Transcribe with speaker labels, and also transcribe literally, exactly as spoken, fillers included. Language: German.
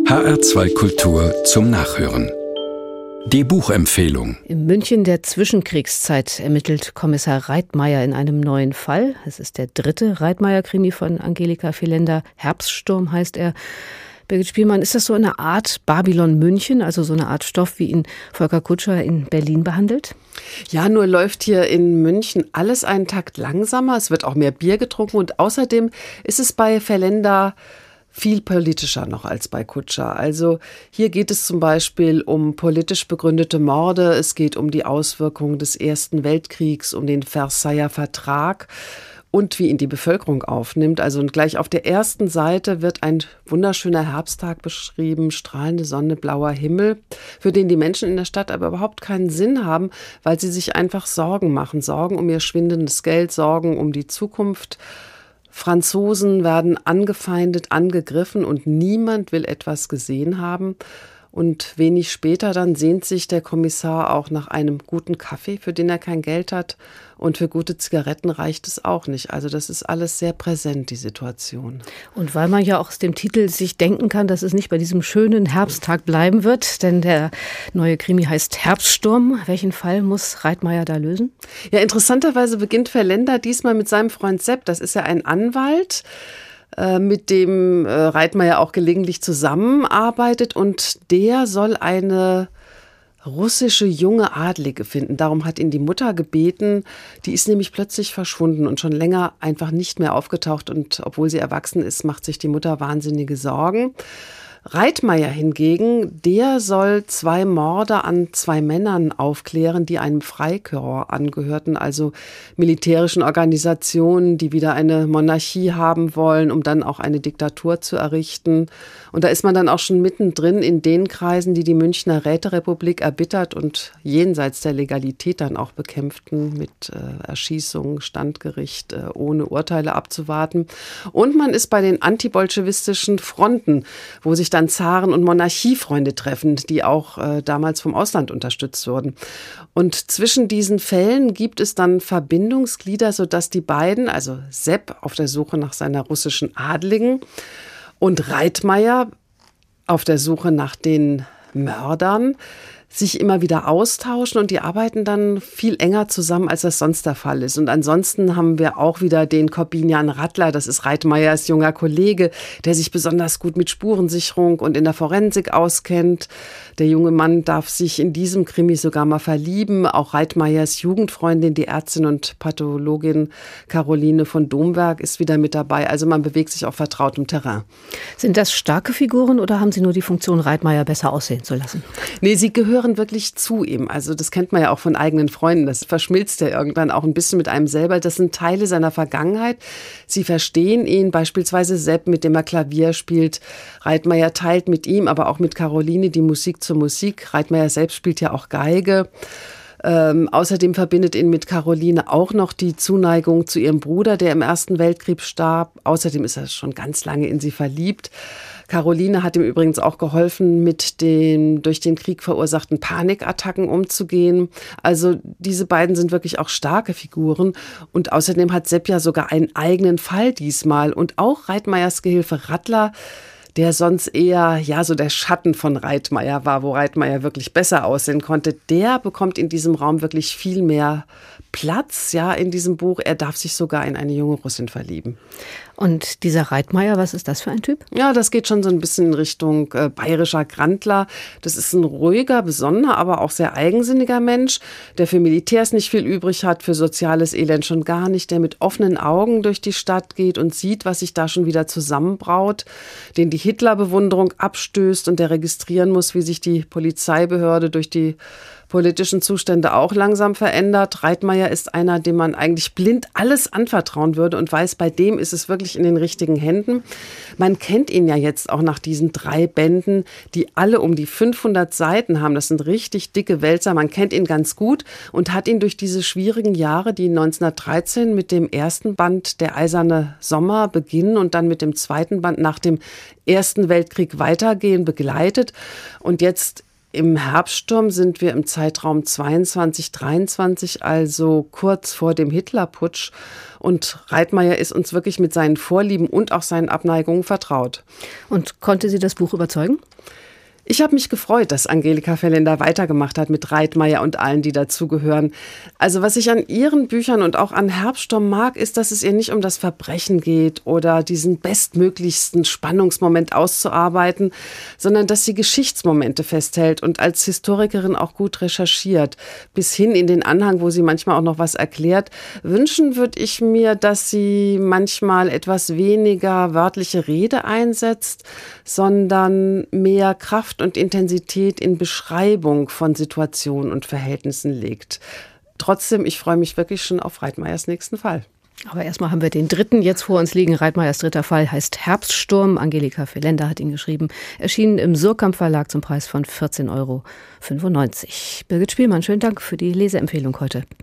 Speaker 1: H R zwei Kultur zum Nachhören. Die Buchempfehlung.
Speaker 2: Im München der Zwischenkriegszeit ermittelt Kommissar Reitmeier in einem neuen Fall. Es ist der dritte Reitmeier-Krimi von Angelika Villänder. Herbststurm heißt er. Birgit Spielmann, ist das so eine Art Babylon München, also so eine Art Stoff, wie ihn Volker Kutscher in Berlin behandelt?
Speaker 3: Ja, nur läuft hier in München alles einen Takt langsamer. Es wird auch mehr Bier getrunken und außerdem ist es bei Villänder viel politischer noch als bei Kutscher. Also hier geht es zum Beispiel um politisch begründete Morde, es geht um die Auswirkungen des Ersten Weltkriegs, um den Versailler Vertrag und wie ihn die Bevölkerung aufnimmt. Also und gleich auf der ersten Seite wird ein wunderschöner Herbsttag beschrieben, strahlende Sonne, blauer Himmel, für den die Menschen in der Stadt aber überhaupt keinen Sinn haben, weil sie sich einfach Sorgen machen. Sorgen um ihr schwindendes Geld, Sorgen um die Zukunft. Franzosen werden angefeindet, angegriffen und niemand will etwas gesehen haben. Und wenig später dann sehnt sich der Kommissar auch nach einem guten Kaffee, für den er kein Geld hat. Und für gute Zigaretten reicht es auch nicht. Also das ist alles sehr präsent, die Situation.
Speaker 2: Und weil man ja auch aus dem Titel sich denken kann, dass es nicht bei diesem schönen Herbsttag bleiben wird, denn der neue Krimi heißt Herbststurm. Welchen Fall muss Reitmeier da lösen?
Speaker 3: Ja, interessanterweise beginnt Villänder diesmal mit seinem Freund Sepp. Das ist ja ein Anwalt, mit dem Reitmeier auch gelegentlich zusammenarbeitet. Und der soll eine russische junge Adlige finden. Darum hat ihn die Mutter gebeten. Die ist nämlich plötzlich verschwunden und schon länger einfach nicht mehr aufgetaucht. Und obwohl sie erwachsen ist, macht sich die Mutter wahnsinnige Sorgen. Reitmeier hingegen, der soll zwei Morde an zwei Männern aufklären, die einem Freikorps angehörten, also militärischen Organisationen, die wieder eine Monarchie haben wollen, um dann auch eine Diktatur zu errichten. Und da ist man dann auch schon mittendrin in den Kreisen, die die Münchner Räterepublik erbittert und jenseits der Legalität dann auch bekämpften, mit äh, Erschießungen, Standgericht, äh, ohne Urteile abzuwarten. Und man ist bei den antibolschewistischen Fronten, wo sich dann Zaren- und Monarchiefreunde treffen, die auch äh, damals vom Ausland unterstützt wurden. Und zwischen diesen Fällen gibt es dann Verbindungsglieder, sodass die beiden, also Sepp auf der Suche nach seiner russischen Adligen und Reitmeier auf der Suche nach den Mördern, sich immer wieder austauschen und die arbeiten dann viel enger zusammen, als das sonst der Fall ist. Und ansonsten haben wir auch wieder den Korbinian Rattler, das ist Reitmeiers junger Kollege, der sich besonders gut mit Spurensicherung und in der Forensik auskennt. Der junge Mann darf sich in diesem Krimi sogar mal verlieben. Auch Reitmeiers Jugendfreundin, die Ärztin und Pathologin Caroline von Domberg, ist wieder mit dabei. Also man bewegt sich auf vertrautem Terrain.
Speaker 2: Sind das starke Figuren oder haben sie nur die Funktion, Reitmeier besser aussehen zu lassen?
Speaker 3: Nee, sie gehören wirklich zu ihm. Also das kennt man ja auch von eigenen Freunden. Das verschmilzt ja irgendwann auch ein bisschen mit einem selber. Das sind Teile seiner Vergangenheit. Sie verstehen ihn, beispielsweise Sepp, mit dem er Klavier spielt. Reitmeier teilt mit ihm, aber auch mit Caroline die Musik zur Musik. Reitmeier selbst spielt ja auch Geige. Ähm, außerdem verbindet ihn mit Caroline auch noch die Zuneigung zu ihrem Bruder, der im Ersten Weltkrieg starb. Außerdem ist er schon ganz lange in sie verliebt. Caroline hat ihm übrigens auch geholfen, mit den durch den Krieg verursachten Panikattacken umzugehen. Also diese beiden sind wirklich auch starke Figuren. Und außerdem hat Sepp ja sogar einen eigenen Fall diesmal. Und auch Reitmeiers Gehilfe Rattler, der sonst eher ja so der Schatten von Reitmeier war, wo Reitmeier wirklich besser aussehen konnte, der bekommt in diesem Raum wirklich viel mehr Platz, ja, in diesem Buch. Er darf sich sogar in eine junge Russin verlieben.
Speaker 2: Und dieser Reitmeier, was ist das für ein Typ?
Speaker 3: Ja, das geht schon so ein bisschen in Richtung äh, bayerischer Grandler. Das ist ein ruhiger, besonnener, aber auch sehr eigensinniger Mensch, der für Militärs nicht viel übrig hat, für soziales Elend schon gar nicht, der mit offenen Augen durch die Stadt geht und sieht, was sich da schon wieder zusammenbraut, den die Hitlerbewunderung abstößt und der registrieren muss, wie sich die Polizeibehörde durch die politischen Zustände auch langsam verändert. Reitmeier ist einer, dem man eigentlich blind alles anvertrauen würde und weiß, bei dem ist es wirklich in den richtigen Händen. Man kennt ihn ja jetzt auch nach diesen drei Bänden, die alle um die fünfhundert Seiten haben. Das sind richtig dicke Wälzer. Man kennt ihn ganz gut und hat ihn durch diese schwierigen Jahre, die neunzehnhundertdreizehn mit dem ersten Band Der eiserne Sommer beginnen und dann mit dem zweiten Band nach dem Ersten Weltkrieg weitergehen, begleitet. Und jetzt Im Herbststurm sind wir im Zeitraum zweiundzwanzig dreiundzwanzig, also kurz vor dem Hitlerputsch. Und Reitmeier ist uns wirklich mit seinen Vorlieben und auch seinen Abneigungen vertraut.
Speaker 2: Und konnte Sie das Buch überzeugen?
Speaker 3: Ich habe mich gefreut, dass Angelika Felender weitergemacht hat mit Reitmeier und allen, die dazugehören. Also was ich an ihren Büchern und auch an Herbststurm mag, ist, dass es ihr nicht um das Verbrechen geht oder diesen bestmöglichsten Spannungsmoment auszuarbeiten, sondern dass sie Geschichtsmomente festhält und als Historikerin auch gut recherchiert. Bis hin in den Anhang, wo sie manchmal auch noch was erklärt. Wünschen würde ich mir, dass sie manchmal etwas weniger wörtliche Rede einsetzt, sondern mehr Kraft und Intensität in Beschreibung von Situationen und Verhältnissen legt. Trotzdem, ich freue mich wirklich schon auf Reitmeiers nächsten Fall.
Speaker 2: Aber erstmal haben wir den dritten jetzt vor uns liegen. Reitmeiers dritter Fall heißt Herbststurm. Angelika Felender hat ihn geschrieben. Erschienen im Surkamp Verlag zum Preis von vierzehn Euro fünfundneunzig. Birgit Spielmann, schönen Dank für die Leseempfehlung heute.